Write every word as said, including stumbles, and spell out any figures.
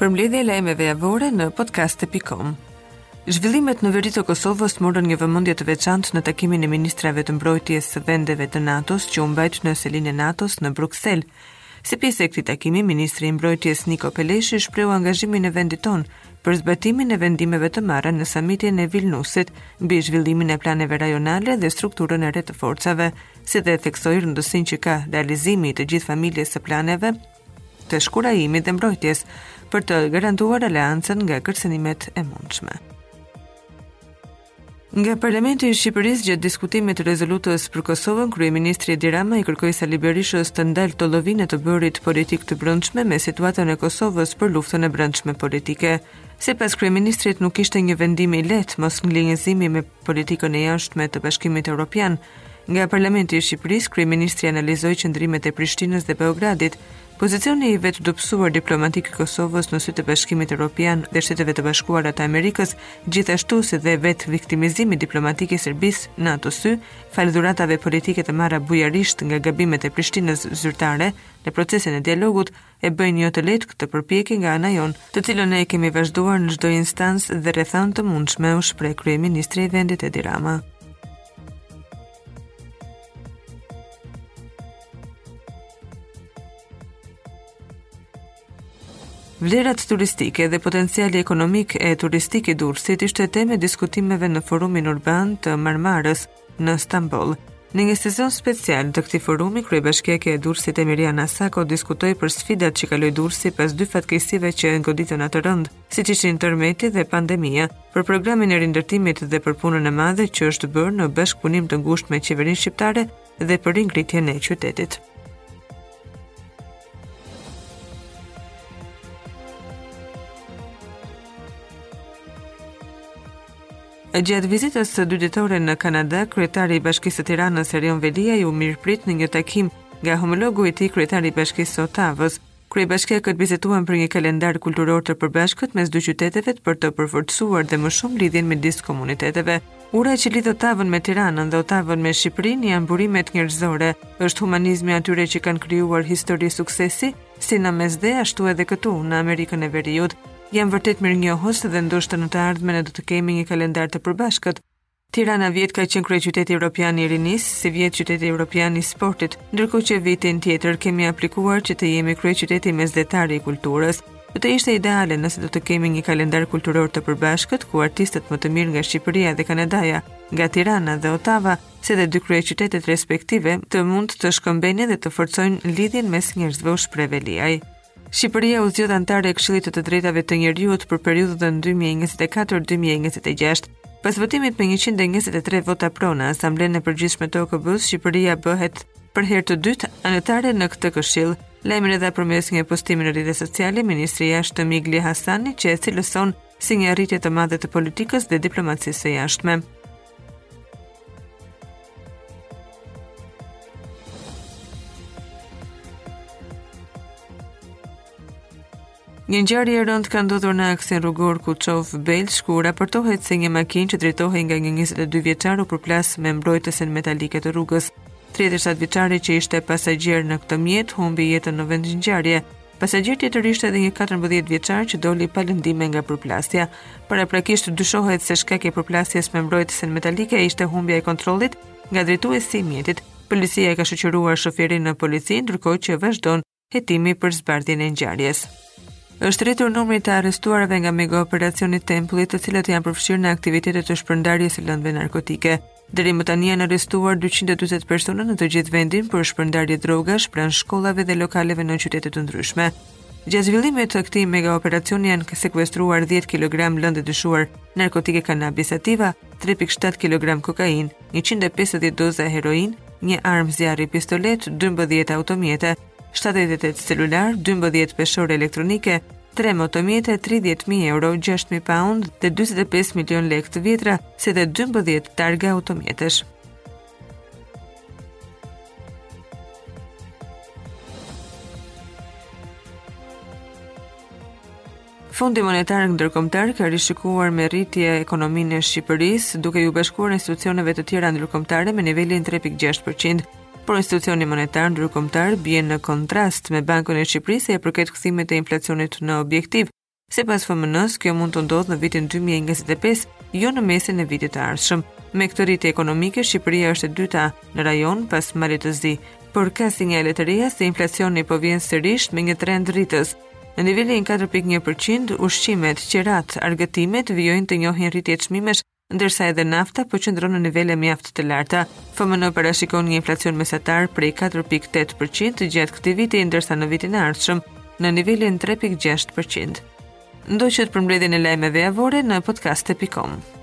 Përmbledhje e lajmeve javore në podcast punkt com. Zhvillimet në veri të Kosovës morën një vëmendje të veçantë në takimin e ministrave të mbrojtjes së vendeve të NATO-s që u mbajt në selinë e NATO-s në Bruksel. Si pjesë e këtij takimi, ministri i mbrojtjes Niko Peleshi shprehu angazhimin e vendit tonë për zbatimin e vendimeve të marra në samitin e Vilnusit mbi zhvillimin e planeve rajonale dhe strukturën e re të forcave, si dhe theksoi rëndësinë që ka realizimi i të gjithë familjes së planeve të shkurajimit dhe mbrojtjes për të garantuar aleancën nga kërcënimet e mundshme. Nga Parlamenti i Shqipërisë gjatë diskutimit të rezolutës për Kosovën, kryeministri Edi Rama i kërkoi Sali Berishës të ndalë të llovinë të bërit politik të brendshme me situatën e Kosovës për luftën e brendshme politike. Sipas kryeministrit, nuk ishte një vendim i lehtë mos nglënjëzimi me politikën e jashtme të Bashkimit Evropian. Nga Parlamenti i Shqipërisë, kryeministri analizoi qëndrimet e Prishtinës dhe Beogradit, pozicioni i vetë dobësuar diplomatik i Kosovës në sy të Bashkimit Evropian dhe Shteteve të Bashkuara të Amerikës, gjithashtu si dhe vetë viktimizimi diplomatik i Serbisë në ato sy, falë dhuratave politike të marra bujarisht nga gabimet e Prishtinës zyrtare në procesin e dialogut, e bëjnë jo të lehtë këtë përpjekje nga ana jon, të cilën ne kemi vazhduar në çdo instancë dhe rrethant të mundshme, u shpreh kryeministri i vendit Edi Rama. Vlerat turistike dhe potenciali ekonomik e turistik i Durrësit ishte temë diskutimeve në forumin urban të Marmarës në Stamboll. Në një sezon special të këtij forumi, kryebashkiake e Durrësit Emiriana Sako diskutoi për sfidat që kaloi Durrësi pas dy fatkeqësive që goditën atë rënd, siç ishin tërmeti dhe pandemia, për programin e rindërtimit dhe për punën e madhe që është bërë në bashkëpunim të ngushtë me qeverinë shqiptare dhe për ringritjen e qytetit. Gjatë vizitës së dy ditore në Kanada, kryetari i Bashkisë së Tiranës Erion Velia ju mirëprit në një takim nga homologu i tij, kryetari i Bashkisë së Otavës. Kryebashkiakët vizituan për një kalendar kulturor të përbashkët mes dy qyteteve për të përforcuar dhe më shumë lidhjen midis komuniteteve. Ura që lidh Otavën me Tiranën dhe Otavën me Shqipërinë janë burimet njerëzore, është humanizmi atyre që kanë krijuar histori suksesi, si në Mesdhe ashtu edhe këtu në Amerikën e Veriut. Jam vërtet mirënjohës dhe ndoshta në të ardhmen ne do të kemi një kalendar të përbashkët. Tirana vjet ka qenë kryeqyteti evropian i rinisë, si vjet qyteti evropian i sportit, ndërkohë që vitin tjetër kemi aplikuar që të jemi kryeqyteti mesdhetar i kulturës. Do të ishte ideale nëse do të kemi një kalendar kulturor të përbashkët ku artistët më të mirë nga Shqipëria dhe Kanadaja, nga Tirana dhe Otava, si dhe dy kryeqytetet respektive, të mund të shkëmbenin dhe të forcojnë lidhjen mes njerëzve, u shpreh Veliaj. Shqipëria u zgjodh antare e Këshillit të të Drejtave të Njerëzit për periudhën dy mijë e njëzet e katër deri dy mijë e njëzet e gjashtë. Pas votimit me njëqind e njëzet e tre vota pro në Asamblenë e Përgjithshme të O K B-s, Shqipëria bëhet për herë të dytë anëtare në këtë këshill. Lajmin edhe përmes një postimi në rrjetet sociale, ministri i jashtëm Migli Hasani, që e cilëson si një arritje të madhe të politikës dhe diplomacisë së jashtme. Një ngjarje e rëndë ka ndodhur në aksin rrugor Kuçov-Belç, ku raportohet se një makinë që drejtohej nga një njëzet e dy vjeçar u përplas me mbrojtësen metalike të rrugës. tridhjetë e shtatë vjeçari që ishte pasagjer në këtë mjet humbi jetën në vend ngjarje. Pasagjer tjetër ishte edhe një katërmbëdhjetë vjeçar që doli pa lëndime nga përplasja. Paraprakisht dyshohet se shkak e përplasjes me mbrojtësen metalike ishte humbja e kontrollit nga drejtuesi i mjetit. Policia e ka shoqëruar shoferin në polici, ndërkohë që vazhdon hetimi për zbardhjen e ngjarjes. Është rritur numri të arrestuarve nga mega operacioni Tempulli, të cilët janë përfshirë në aktivitetet të shpërndarjes së lëndëve narkotike. Deri më tani janë arrestuar dyqind e dyzet persona në të gjithë vendin për shpërndarje drogash pranë shkollave dhe lokaleve në qytete të ndryshme. Gjatë zhvillimit të këtij mega operacioni janë sekuestruar dhjetë kilogram lëndë dyshuar narkotike kanabis sativa, tre pikë shtatë kilogram kokainë, njëqind e pesëdhjetë doza heroin, një armë zjarri pistolet, dymbëdhjetë automjete, shtatëdhjetë e tetë celular, dymbëdhjetë peshore elektronike, tre motomjete, tridhjetë mijë euro, gjashtë mijë pound dhe dyzet e pesë milion lekë të vjetra, si dhe dymbëdhjetë targa automjetesh. Fondi Monetar Ndërkombëtar ka rishikuar me rritje ekonominë e Shqipërisë, duke ju bashkuar institucioneve të tjera ndërkombëtare me nivelin tre pikë gjashtë përqind. Por institucioni monetar ndërkombëtar bie në kontrast me Bankun e Shqipërisë e përket kthimit të inflacionit në objektiv, Sipas F M N-s, kjo mund të ndodhë në vitin dy mijë e njëzet e pesë, jo në mesin e vitit të ardhshëm. Me këtë rritje ekonomike, Shqipëria është e dyta në rajon pas Malit të Zi, por ka sinjale të reja se inflacioni po vjen sërish me një trend rritës. Në nivelin katër pikë një përqind, ushqimet, qerat, argëtimet vijojnë të njohin rritje çmimesh, ndërsa edhe nafta po qëndron në nivele mjaft të larta. F M N parashikon një inflacion mesatar prej katër pikë tetë përqind gjatë këtij viti, ndërsa në vitin e ardhshëm në nivelin tre pikë gjashtë përqind. Ndoqët për mbledhjen e lajmeve javore në podcast punkt com.